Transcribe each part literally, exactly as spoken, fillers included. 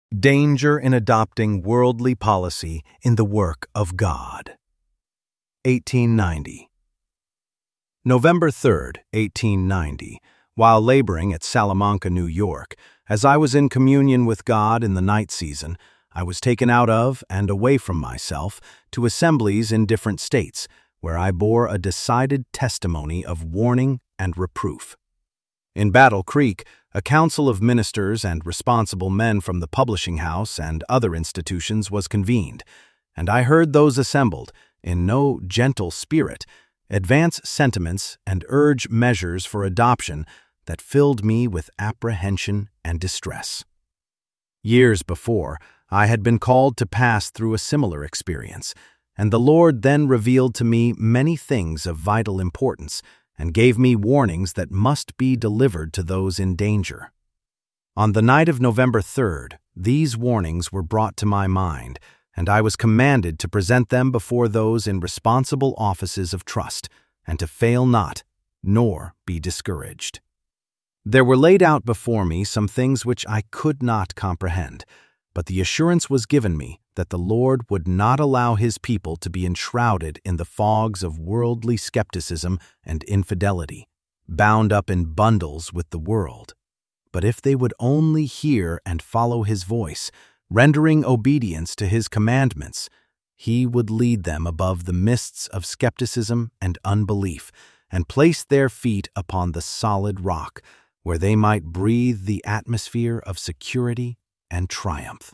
Danger in Adopting Worldly Policy in the Work of God. eighteen ninety. November third, eighteen ninety, while laboring at Salamanca, New York, as I was in communion with God in the night season, I was taken out of and away from myself to assemblies in different states, where I bore a decided testimony of warning and reproof. In Battle Creek, a council of ministers and responsible men from the publishing house and other institutions was convened, and I heard those assembled, in no gentle spirit, advance sentiments and urge measures for adoption that filled me with apprehension and distress. Years before, I had been called to pass through a similar experience, and the Lord then revealed to me many things of vital importance and gave me warnings that must be delivered to those in danger. On the night of November third, these warnings were brought to my mind, and I was commanded to present them before those in responsible offices of trust, and to fail not, nor be discouraged. There were laid out before me some things which I could not comprehend, but the assurance was given me that the Lord would not allow His people to be enshrouded in the fogs of worldly skepticism and infidelity, bound up in bundles with the world. But if they would only hear and follow His voice, rendering obedience to His commandments, He would lead them above the mists of skepticism and unbelief, and place their feet upon the solid rock, where they might breathe the atmosphere of security and triumph.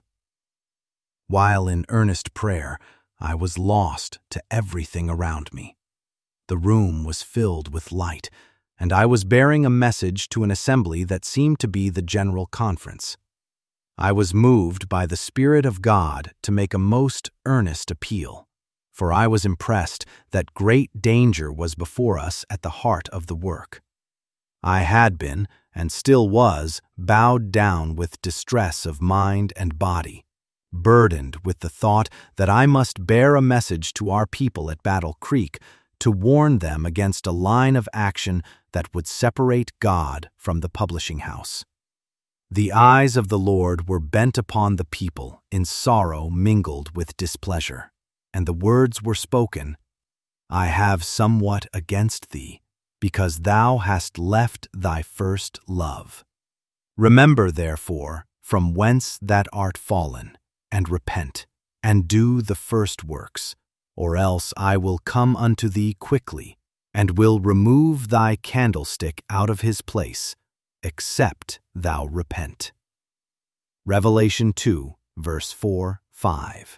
While in earnest prayer, I was lost to everything around me. The room was filled with light, and I was bearing a message to an assembly that seemed to be the general conference. I was moved by the Spirit of God to make a most earnest appeal, for I was impressed that great danger was before us at the heart of the work. I had been, and still was, bowed down with distress of mind and body, burdened with the thought that I must bear a message to our people at Battle Creek to warn them against a line of action that would separate God from the publishing house. The eyes of the Lord were bent upon the people in sorrow mingled with displeasure, and the words were spoken, "I have somewhat against thee, because thou hast left thy first love. Remember, therefore, from whence that art fallen, and repent, and do the first works, or else I will come unto thee quickly, and will remove thy candlestick out of his place, except thou repent." Revelation two, verse four, five.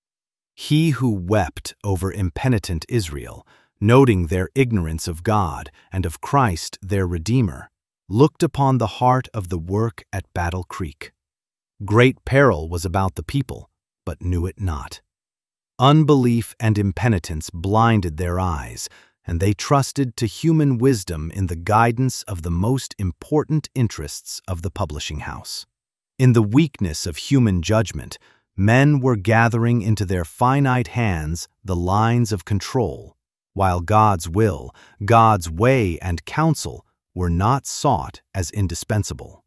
He who wept over impenitent Israel, noting their ignorance of God and of Christ their Redeemer, looked upon the heart of the work at Battle Creek. Great peril was about the people, but knew it not. Unbelief and impenitence blinded their eyes, and they trusted to human wisdom in the guidance of the most important interests of the publishing house. In the weakness of human judgment, men were gathering into their finite hands the lines of control, while God's will, God's way and counsel were not sought as indispensable.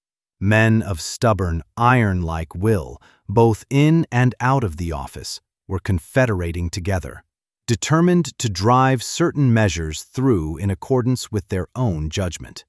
Men of stubborn, iron-like will, both in and out of the office, were confederating together, determined to drive certain measures through in accordance with their own judgment.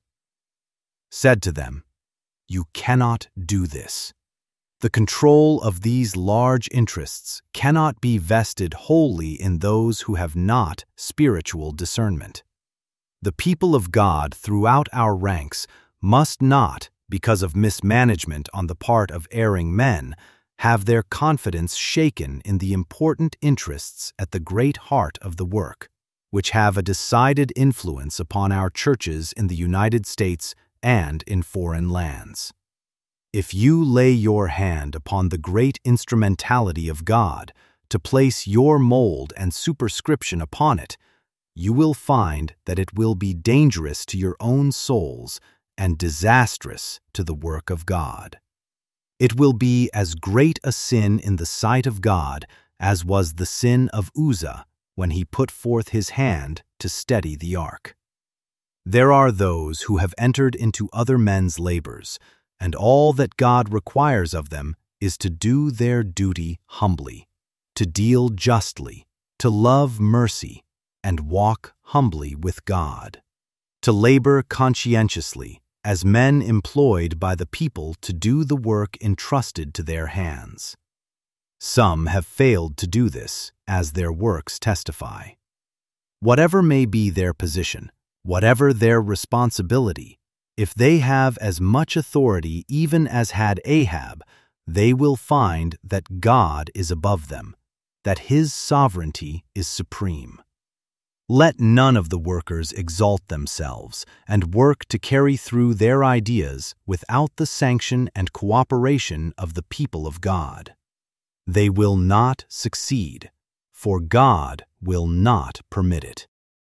Said to them, "You cannot do this. The control of these large interests cannot be vested wholly in those who have not spiritual discernment. The people of God throughout our ranks must not, because of mismanagement on the part of erring men, have their confidence shaken in the important interests at the great heart of the work, which have a decided influence upon our churches in the United States and in foreign lands. If you lay your hand upon the great instrumentality of God to place your mold and superscription upon it, you will find that it will be dangerous to your own souls and disastrous to the work of God. It will be as great a sin in the sight of God as was the sin of Uzzah when he put forth his hand to steady the ark. There are those who have entered into other men's labors, and all that God requires of them is to do their duty humbly, to deal justly, to love mercy, and walk humbly with God, to labor conscientiously as men employed by the people to do the work entrusted to their hands. Some have failed to do this, as their works testify. Whatever may be their position, whatever their responsibility, if they have as much authority even as had Ahab, they will find that God is above them, that His sovereignty is supreme. Let none of the workers exalt themselves and work to carry through their ideas without the sanction and cooperation of the people of God. They will not succeed, for God will not permit it.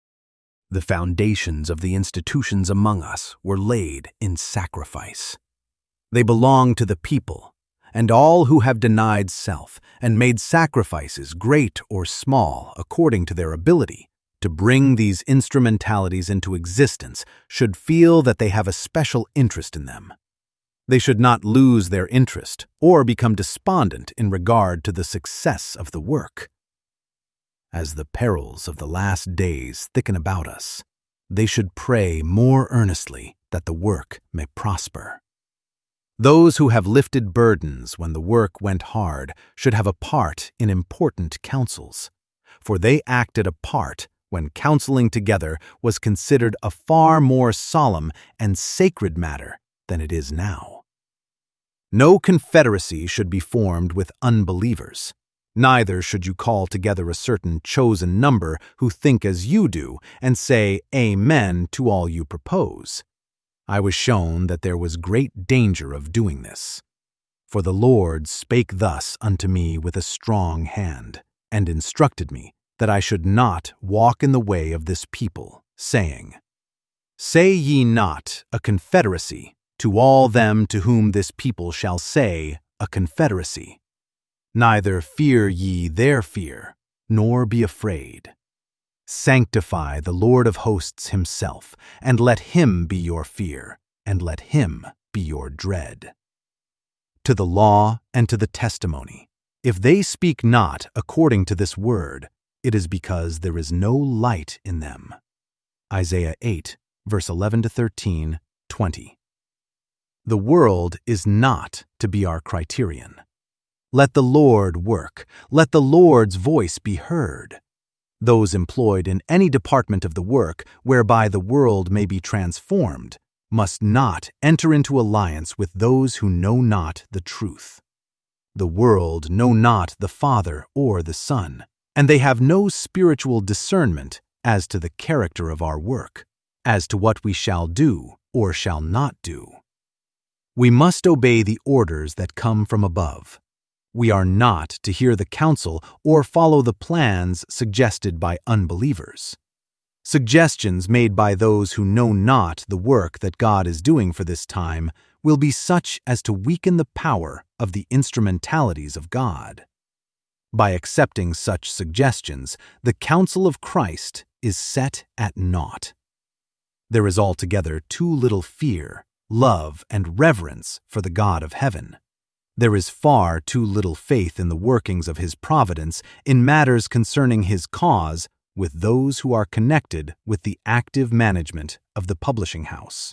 The foundations of the institutions among us were laid in sacrifice. They belong to the people, and all who have denied self and made sacrifices, great or small, according to their ability, to bring these instrumentalities into existence should feel that they have a special interest in them. They should not lose their interest or become despondent in regard to the success of the work. As the perils of the last days thicken about us, they should pray more earnestly that the work may prosper. Those who have lifted burdens when the work went hard should have a part in important councils, for they acted a part when counseling together was considered a far more solemn and sacred matter than it is now. No confederacy should be formed with unbelievers. Neither should you call together a certain chosen number who think as you do and say Amen to all you propose. I was shown that there was great danger of doing this. For the Lord spake thus unto me with a strong hand, and instructed me that I should not walk in the way of this people, saying, Say ye not a confederacy to all them to whom this people shall say a confederacy. Neither fear ye their fear, nor be afraid. Sanctify the Lord of hosts himself, and let him be your fear, and let him be your dread. To the law and to the testimony, if they speak not according to this word, it is because there is no light in them. Isaiah eight, verse eleven to thirteen, twenty. The world is not to be our criterion. Let the Lord work. Let the Lord's voice be heard. Those employed in any department of the work whereby the world may be transformed must not enter into alliance with those who know not the truth. The world know not the Father or the Son, and they have no spiritual discernment as to the character of our work, as to what we shall do or shall not do. We must obey the orders that come from above. We are not to hear the counsel or follow the plans suggested by unbelievers. Suggestions made by those who know not the work that God is doing for this time will be such as to weaken the power of the instrumentalities of God. By accepting such suggestions, the counsel of Christ is set at naught. There is altogether too little fear, love, and reverence for the God of heaven. There is far too little faith in the workings of His providence in matters concerning His cause with those who are connected with the active management of the publishing house.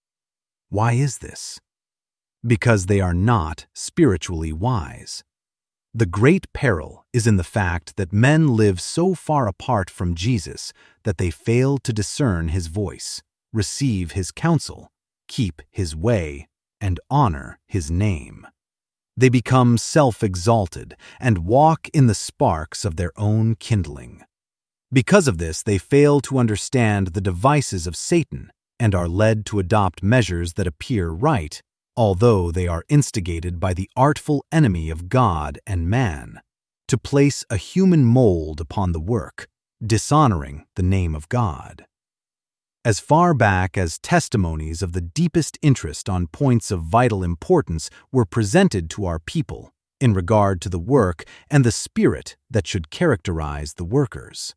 Why is this? Because they are not spiritually wise. The great peril is in the fact that men live so far apart from Jesus that they fail to discern His voice, receive His counsel, keep His way, and honor His name. They become self-exalted and walk in the sparks of their own kindling. Because of this, they fail to understand the devices of Satan and are led to adopt measures that appear right, although they are instigated by the artful enemy of God and man, to place a human mold upon the work, dishonoring the name of God. As far back as testimonies of the deepest interest on points of vital importance were presented to our people in regard to the work and the spirit that should characterize the workers.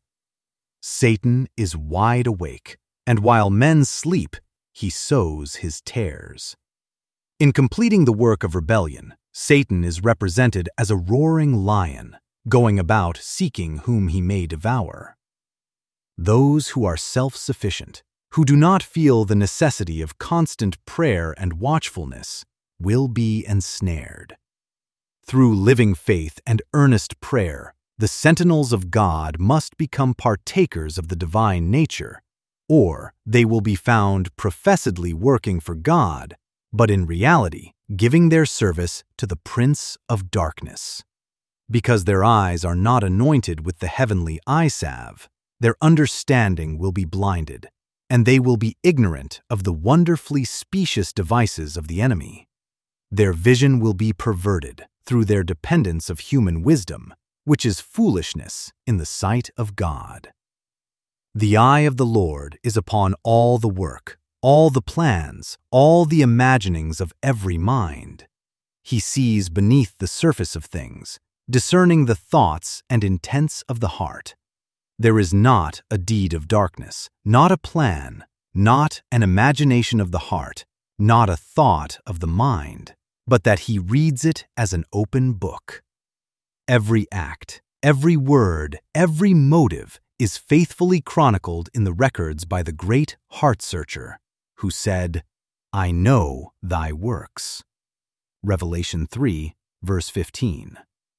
Satan is wide awake, and while men sleep, he sows his tares. In completing the work of rebellion, Satan is represented as a roaring lion, going about seeking whom he may devour. Those who are self-sufficient, who do not feel the necessity of constant prayer and watchfulness, will be ensnared. Through living faith and earnest prayer, the sentinels of God must become partakers of the divine nature, or they will be found professedly working for God, but in reality giving their service to the Prince of Darkness. Because their eyes are not anointed with the heavenly eye salve, their understanding will be blinded, and they will be ignorant of the wonderfully specious devices of the enemy. Their vision will be perverted through their dependence of human wisdom, which is foolishness in the sight of God. The eye of the Lord is upon all the work, all the plans, all the imaginings of every mind. He sees beneath the surface of things, discerning the thoughts and intents of the heart. There is not a deed of darkness, not a plan, not an imagination of the heart, not a thought of the mind, but that he reads it as an open book. Every act, every word, every motive is faithfully chronicled in the records by the great heart-searcher, who said, "I know thy works." Revelation three, verse fifteen.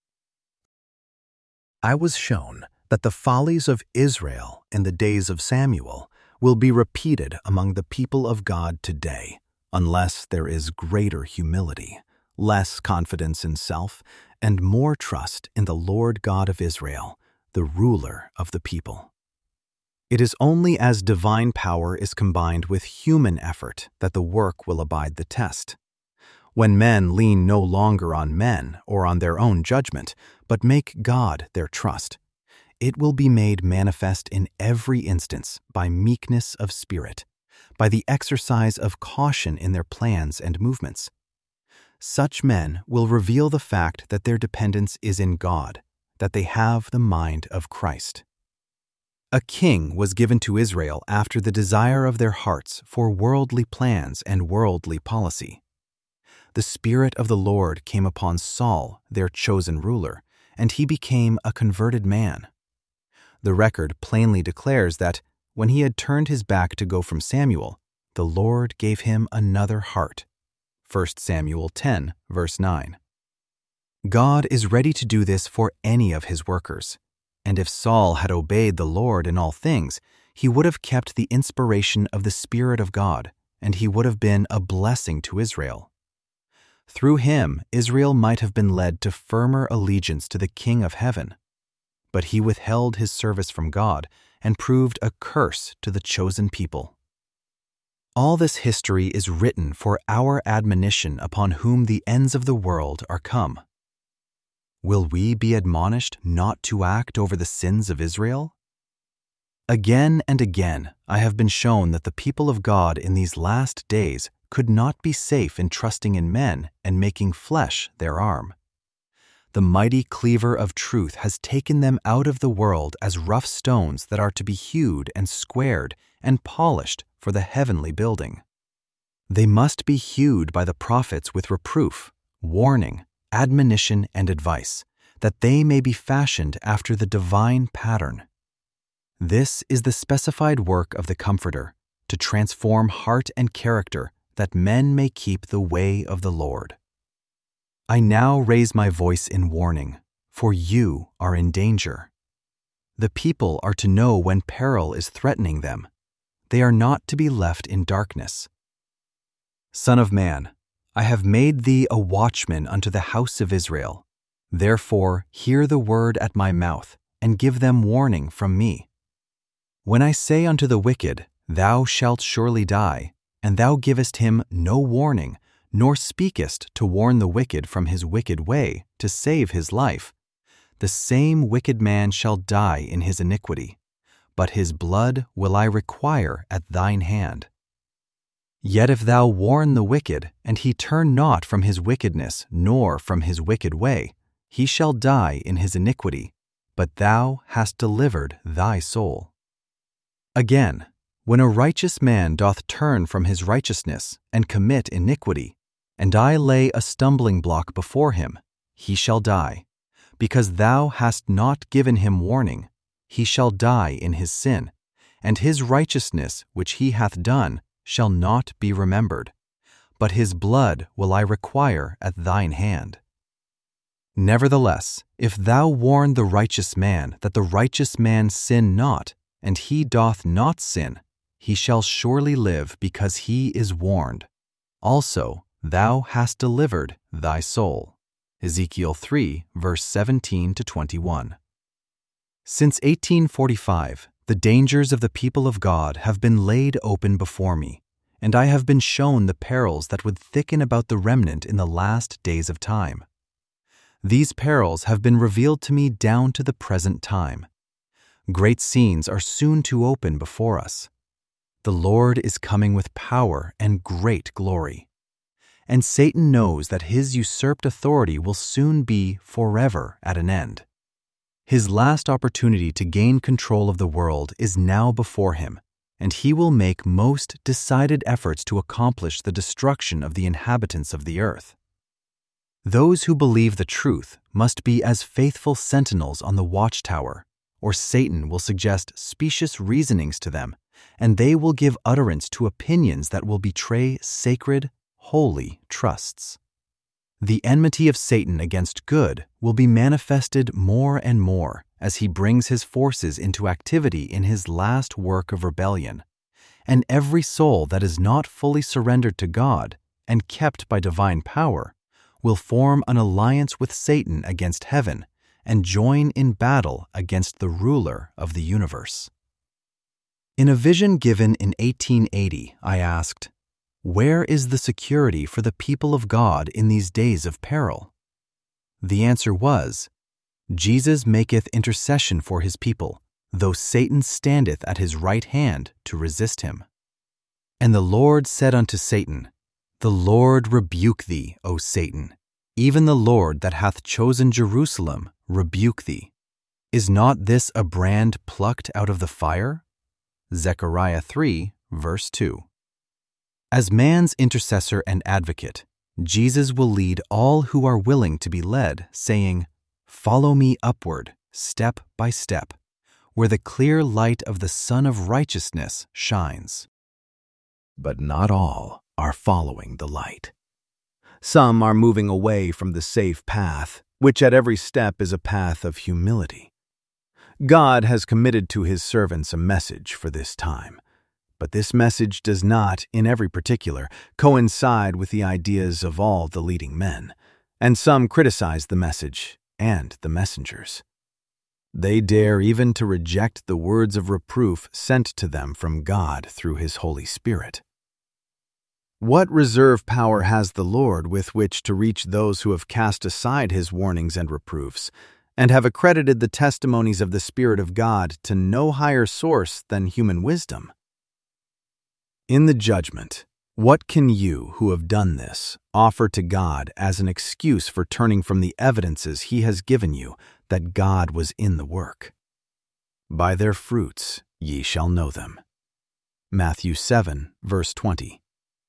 I was shown that the follies of Israel in the days of Samuel will be repeated among the people of God today, unless there is greater humility, less confidence in self, and more trust in the Lord God of Israel, the ruler of the people. It is only as divine power is combined with human effort that the work will abide the test. When men lean no longer on men or on their own judgment, but make God their trust, it will be made manifest in every instance by meekness of spirit, by the exercise of caution in their plans and movements. Such men will reveal the fact that their dependence is in God, that they have the mind of Christ. A king was given to Israel after the desire of their hearts for worldly plans and worldly policy. The Spirit of the Lord came upon Saul, their chosen ruler, and he became a converted man. The record plainly declares that, when he had turned his back to go from Samuel, the Lord gave him another heart. First Samuel ten, verse nine. God is ready to do this for any of his workers, and if Saul had obeyed the Lord in all things, he would have kept the inspiration of the Spirit of God, and he would have been a blessing to Israel. Through him, Israel might have been led to firmer allegiance to the King of Heaven. But he withheld his service from God and proved a curse to the chosen people. All this history is written for our admonition upon whom the ends of the world are come. Will we be admonished not to act over the sins of Israel? Again and again I have been shown that the people of God in these last days could not be safe in trusting in men and making flesh their arm. The mighty cleaver of truth has taken them out of the world as rough stones that are to be hewed and squared and polished for the heavenly building. They must be hewed by the prophets with reproof, warning, admonition, and advice, that they may be fashioned after the divine pattern. This is the specified work of the Comforter, to transform heart and character, that men may keep the way of the Lord. I now raise my voice in warning, for you are in danger. The people are to know when peril is threatening them. They are not to be left in darkness. Son of man, I have made thee a watchman unto the house of Israel. Therefore hear the word at my mouth, and give them warning from me. When I say unto the wicked, Thou shalt surely die, and thou givest him no warning, nor speakest to warn the wicked from his wicked way, to save his life, the same wicked man shall die in his iniquity, but his blood will I require at thine hand. Yet if thou warn the wicked, and he turn not from his wickedness, nor from his wicked way, he shall die in his iniquity, but thou hast delivered thy soul. Again, when a righteous man doth turn from his righteousness, and commit iniquity, And I lay a stumbling block before him, he shall die. Because thou hast not given him warning, he shall die in his sin, and his righteousness which he hath done shall not be remembered. But his blood will I require at thine hand. Nevertheless, if thou warn the righteous man that the righteous man sin not, and he doth not sin, he shall surely live because he is warned. Also, thou hast delivered thy soul. Ezekiel three, verse seventeen to twenty-one. Since eighteen forty-five, the dangers of the people of God have been laid open before me, and I have been shown the perils that would thicken about the remnant in the last days of time. These perils have been revealed to me down to the present time. Great scenes are soon to open before us. The Lord is coming with power and great glory. And Satan knows that his usurped authority will soon be forever at an end. His last opportunity to gain control of the world is now before him, and he will make most decided efforts to accomplish the destruction of the inhabitants of the earth. Those who believe the truth must be as faithful sentinels on the watchtower, or Satan will suggest specious reasonings to them, and they will give utterance to opinions that will betray sacred, holy trusts. The enmity of Satan against good will be manifested more and more as he brings his forces into activity in his last work of rebellion, and every soul that is not fully surrendered to God and kept by divine power will form an alliance with Satan against heaven and join in battle against the ruler of the universe. In a vision given in eighteen eighty, I asked, "Where is the security for the people of God in these days of peril?" The answer was, "Jesus maketh intercession for his people, though Satan standeth at his right hand to resist him." And the Lord said unto Satan, "The Lord rebuke thee, O Satan. Even the Lord that hath chosen Jerusalem rebuke thee. Is not this a brand plucked out of the fire?" Zechariah three, verse two. As man's intercessor and advocate, Jesus will lead all who are willing to be led, saying, "Follow me upward, step by step, where the clear light of the Sun of Righteousness shines." But not all are following the light. Some are moving away from the safe path, which at every step is a path of humility. God has committed to his servants a message for this time, but this message does not, in every particular, coincide with the ideas of all the leading men, and some criticize the message and the messengers. They dare even to reject the words of reproof sent to them from God through his Holy Spirit. What reserve power has the Lord with which to reach those who have cast aside his warnings and reproofs, and have accredited the testimonies of the Spirit of God to no higher source than human wisdom? In the judgment, what can you who have done this offer to God as an excuse for turning from the evidences he has given you that God was in the work? By their fruits ye shall know them. Matthew seven, verse twenty.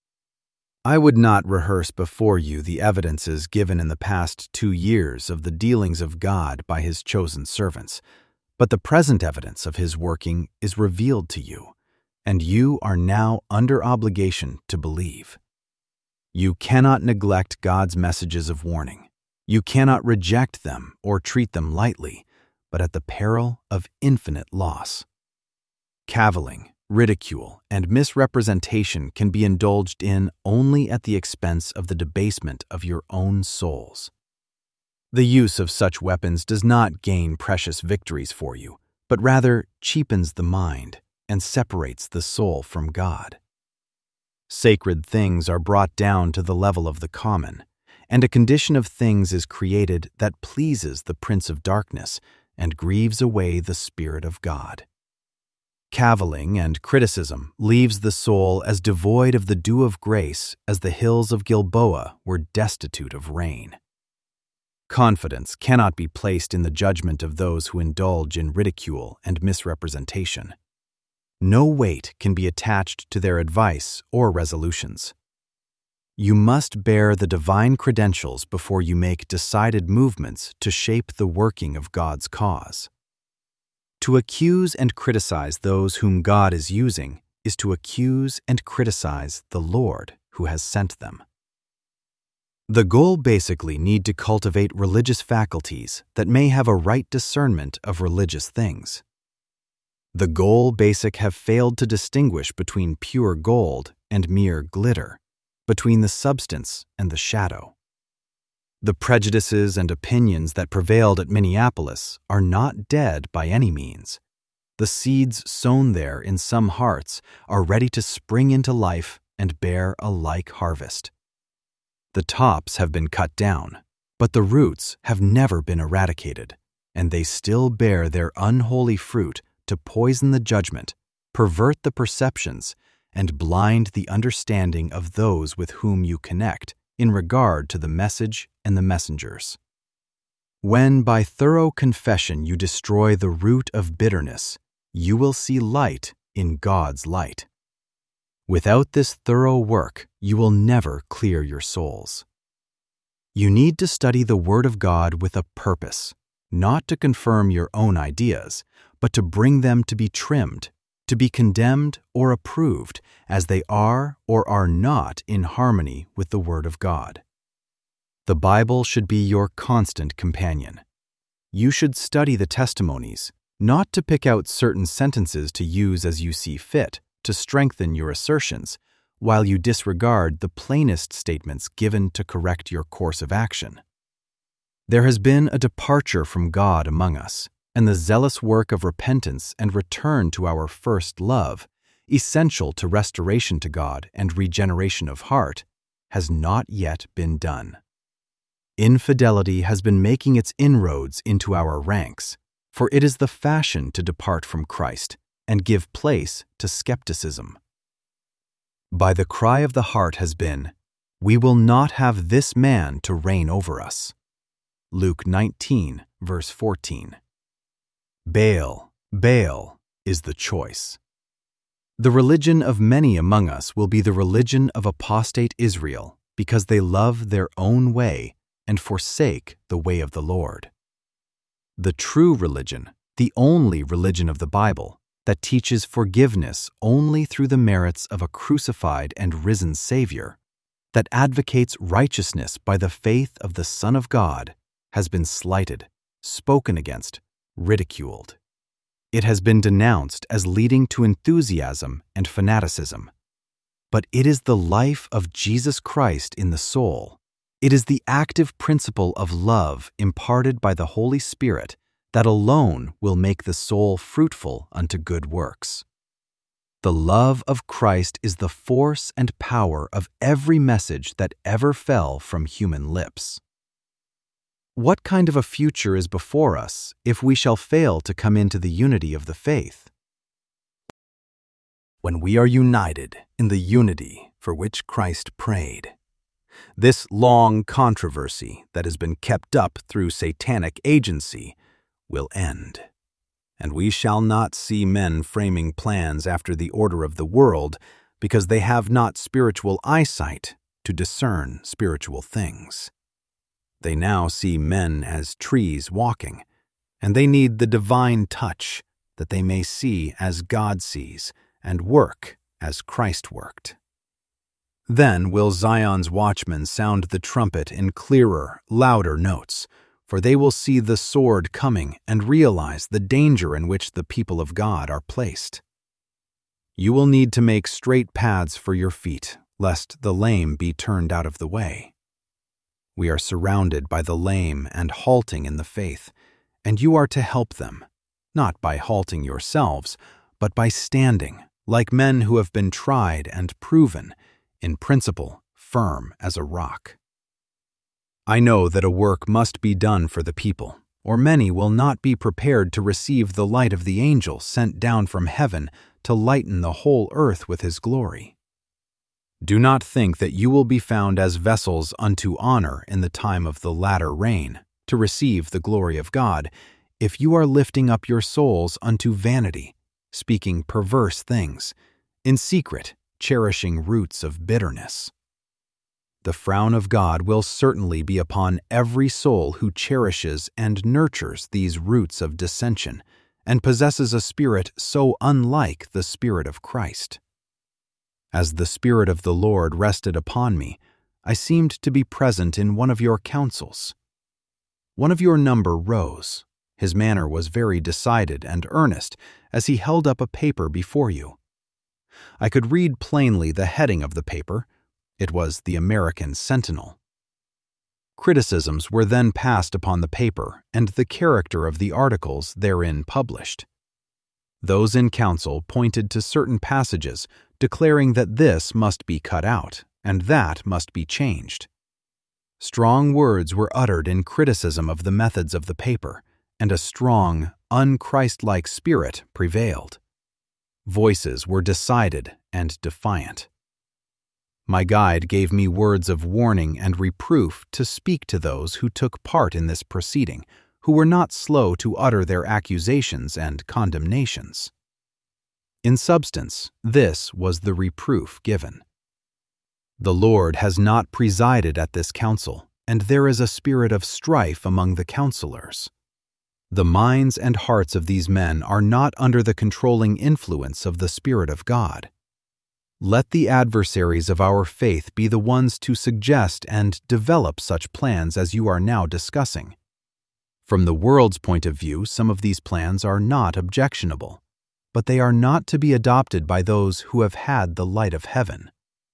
I would not rehearse before you the evidences given in the past two years of the dealings of God by his chosen servants, but the present evidence of his working is revealed to you, and you are now under obligation to believe. You cannot neglect God's messages of warning. You cannot reject them or treat them lightly, but at the peril of infinite loss. Cavilling, ridicule, and misrepresentation can be indulged in only at the expense of the debasement of your own souls. The use of such weapons does not gain precious victories for you, but rather cheapens the mind and separates the soul from God. Sacred things are brought down to the level of the common, and a condition of things is created that pleases the Prince of Darkness and grieves away the Spirit of God. Cavilling and criticism leaves the soul as devoid of the dew of grace as the hills of Gilboa were destitute of rain. Confidence cannot be placed in the judgment of those who indulge in ridicule and misrepresentation. No weight can be attached to their advice or resolutions. You must bear the divine credentials before you make decided movements to shape the working of God's cause. To accuse and criticize those whom God is using is to accuse and criticize the Lord who has sent them. The Gol basically need to cultivate religious faculties that may have a right discernment of religious things. The Gol basic have failed to distinguish between pure gold and mere glitter, between the substance and the shadow. The prejudices and opinions that prevailed at Minneapolis are not dead by any means. The seeds sown there in some hearts are ready to spring into life and bear a like harvest. The tops have been cut down, but the roots have never been eradicated, and they still bear their unholy fruit to poison the judgment, pervert the perceptions, and blind the understanding of those with whom you connect in regard to the message and the messengers. When by thorough confession you destroy the root of bitterness, you will see light in God's light. Without this thorough work, you will never clear your souls. You need to study the Word of God with a purpose, not to confirm your own ideas, but to bring them to be trimmed, to be condemned or approved as they are or are not in harmony with the Word of God. The Bible should be your constant companion. You should study the testimonies, not to pick out certain sentences to use as you see fit, to strengthen your assertions, while you disregard the plainest statements given to correct your course of action. There has been a departure from God among us, and the zealous work of repentance and return to our first love, essential to restoration to God and regeneration of heart, has not yet been done. Infidelity has been making its inroads into our ranks, for it is the fashion to depart from Christ and give place to skepticism. By the cry of the heart has been, "We will not have this man to reign over us." Luke nineteen, verse fourteen. Baal, Baal is the choice. The religion of many among us will be the religion of apostate Israel because they love their own way and forsake the way of the Lord. The true religion, the only religion of the Bible, that teaches forgiveness only through the merits of a crucified and risen Savior, that advocates righteousness by the faith of the Son of God, has been slighted, spoken against, ridiculed. It has been denounced as leading to enthusiasm and fanaticism. But it is the life of Jesus Christ in the soul. It is the active principle of love imparted by the Holy Spirit that alone will make the soul fruitful unto good works. The love of Christ is the force and power of every message that ever fell from human lips. What kind of a future is before us if we shall fail to come into the unity of the faith? When we are united in the unity for which Christ prayed, this long controversy that has been kept up through satanic agency will end, and we shall not see men framing plans after the order of the world because they have not spiritual eyesight to discern spiritual things. They now see men as trees walking, and they need the divine touch that they may see as God sees and work as Christ worked. Then will Zion's watchmen sound the trumpet in clearer, louder notes, for they will see the sword coming and realize the danger in which the people of God are placed. You will need to make straight paths for your feet, lest the lame be turned out of the way. We are surrounded by the lame and halting in the faith, and you are to help them, not by halting yourselves, but by standing, like men who have been tried and proven, in principle firm as a rock. I know that a work must be done for the people, or many will not be prepared to receive the light of the angel sent down from heaven to lighten the whole earth with his glory. Do not think that you will be found as vessels unto honor in the time of the latter rain, to receive the glory of God, if you are lifting up your souls unto vanity, speaking perverse things, in secret cherishing roots of bitterness. The frown of God will certainly be upon every soul who cherishes and nurtures these roots of dissension and possesses a spirit so unlike the Spirit of Christ. As the Spirit of the Lord rested upon me, I seemed to be present in one of your councils. One of your number rose. His manner was very decided and earnest as he held up a paper before you. I could read plainly the heading of the paper. It was the American Sentinel. Criticisms were then passed upon the paper and the character of the articles therein published. Those in council pointed to certain passages, declaring that this must be cut out and that must be changed. Strong words were uttered in criticism of the methods of the paper, and a strong, un-Christ-like spirit prevailed. Voices were decided and defiant. My guide gave me words of warning and reproof to speak to those who took part in this proceeding, who were not slow to utter their accusations and condemnations. In substance, this was the reproof given. The Lord has not presided at this council, and there is a spirit of strife among the counselors. The minds and hearts of these men are not under the controlling influence of the Spirit of God. Let the adversaries of our faith be the ones to suggest and develop such plans as you are now discussing. From the world's point of view, some of these plans are not objectionable, but they are not to be adopted by those who have had the light of heaven.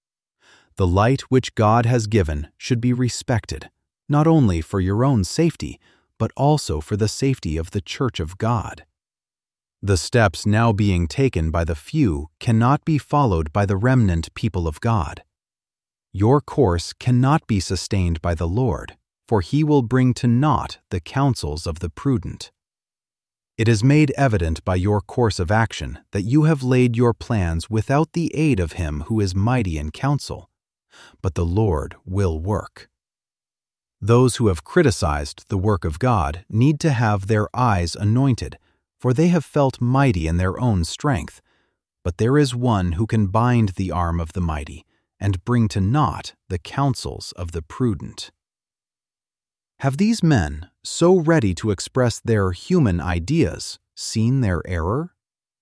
The light which God has given should be respected, not only for your own safety, but also for the safety of the Church of God. The steps now being taken by the few cannot be followed by the remnant people of God. Your course cannot be sustained by the Lord, for he will bring to naught the counsels of the prudent. It is made evident by your course of action that you have laid your plans without the aid of him who is mighty in counsel, but the Lord will work. Those who have criticized the work of God need to have their eyes anointed, for they have felt mighty in their own strength, but there is one who can bind the arm of the mighty and bring to naught the counsels of the prudent. Have these men, so ready to express their human ideas, seen their error?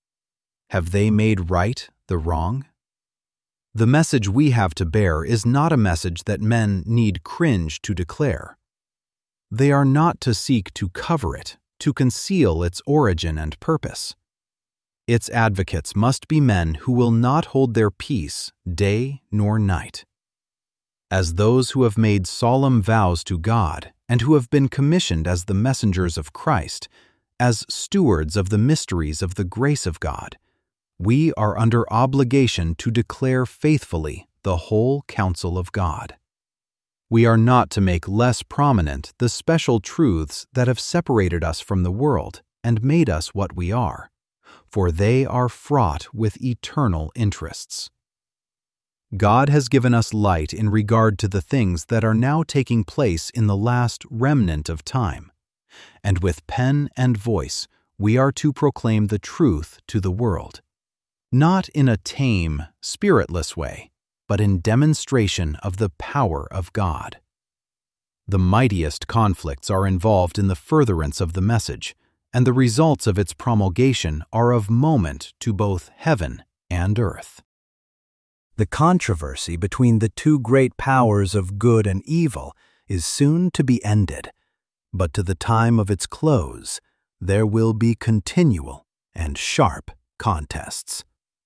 Have they made right the wrong? The message we have to bear is not a message that men need cringe to declare. They are not to seek to cover it, to conceal its origin and purpose. Its advocates must be men who will not hold their peace day nor night. As those who have made solemn vows to God and who have been commissioned as the messengers of Christ, as stewards of the mysteries of the grace of God, we are under obligation to declare faithfully the whole counsel of God. We are not to make less prominent the special truths that have separated us from the world and made us what we are, for they are fraught with eternal interests. God has given us light in regard to the things that are now taking place in the last remnant of time, and with pen and voice we are to proclaim the truth to the world, not in a tame, spiritless way, but in demonstration of the power of God. The mightiest conflicts are involved in the furtherance of the message, and the results of its promulgation are of moment to both heaven and earth. The controversy between the two great powers of good and evil is soon to be ended, but to the time of its close, there will be continual and sharp contests.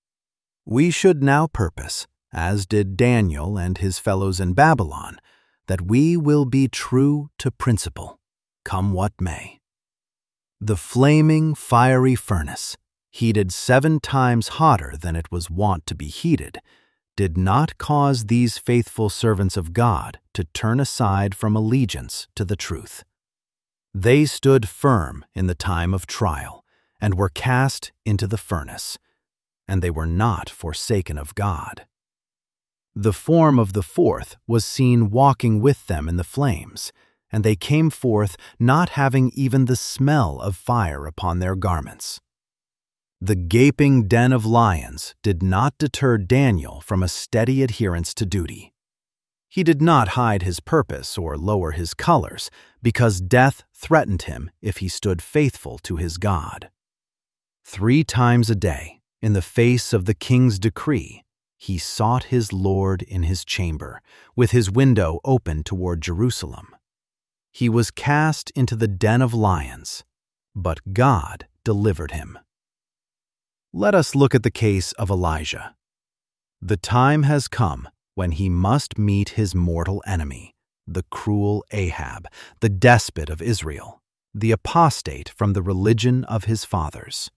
We should now purpose, as did Daniel and his fellows in Babylon, that we will be true to principle, come what may. The flaming, fiery furnace, heated seven times hotter than it was wont to be heated, did not cause these faithful servants of God to turn aside from allegiance to the truth. They stood firm in the time of trial and were cast into the furnace, and they were not forsaken of God. The form of the fourth was seen walking with them in the flames, and they came forth not having even the smell of fire upon their garments. The gaping den of lions did not deter Daniel from a steady adherence to duty. He did not hide his purpose or lower his colors, because death threatened him if he stood faithful to his God. Three times a day, in the face of the king's decree, he sought his Lord in his chamber, with his window open toward Jerusalem. He was cast into the den of lions, but God delivered him. Let us look at the case of Elijah. The time has come when he must meet his mortal enemy, the cruel Ahab, the despot of Israel, the apostate from the religion of his fathers.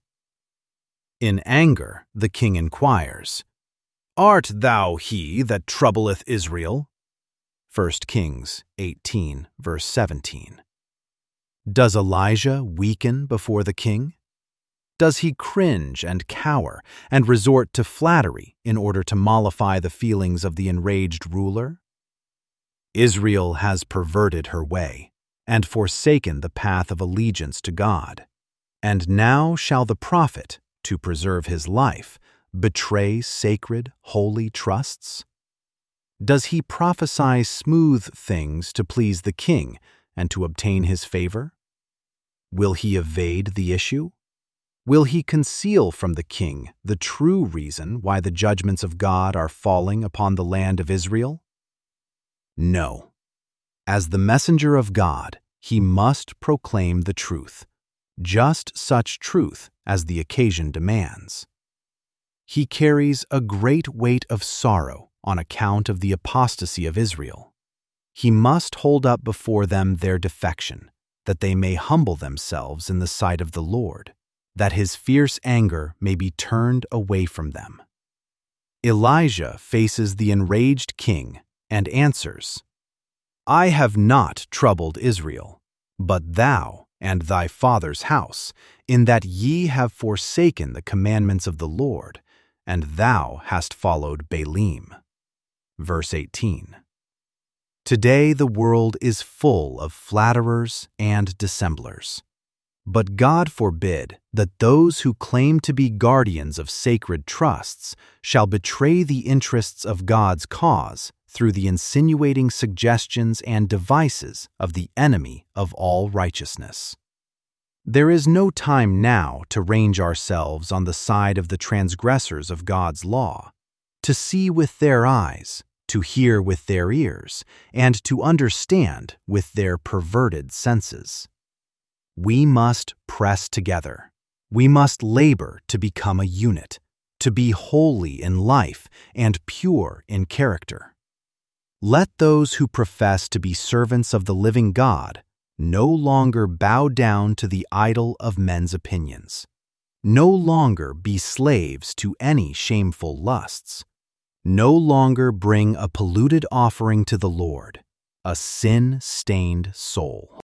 In anger, the king inquires, "Art thou he that troubleth Israel?" First Kings eighteen, verse seventeen. Does Elijah weaken before the king? Does he cringe and cower and resort to flattery in order to mollify the feelings of the enraged ruler? Israel has perverted her way and forsaken the path of allegiance to God, and now shall the prophet, to preserve his life, betray sacred, holy trusts? Does he prophesy smooth things to please the king and to obtain his favor? Will he evade the issue? Will he conceal from the king the true reason why the judgments of God are falling upon the land of Israel? No. As the messenger of God, he must proclaim the truth, just such truth as the occasion demands. He carries a great weight of sorrow on account of the apostasy of Israel. He must hold up before them their defection, that they may humble themselves in the sight of the Lord, that his fierce anger may be turned away from them. Elijah faces the enraged king and answers, "I have not troubled Israel, but thou and thy father's house, in that ye have forsaken the commandments of the Lord, and thou hast followed Baalim." Verse eighteen. Today the world is full of flatterers and dissemblers. But God forbid that those who claim to be guardians of sacred trusts shall betray the interests of God's cause through the insinuating suggestions and devices of the enemy of all righteousness. There is no time now to range ourselves on the side of the transgressors of God's law, to see with their eyes, to hear with their ears, and to understand with their perverted senses. We must press together. We must labor to become a unit, to be holy in life and pure in character. Let those who profess to be servants of the living God no longer bow down to the idol of men's opinions, no longer be slaves to any shameful lusts, no longer bring a polluted offering to the Lord, a sin-stained soul.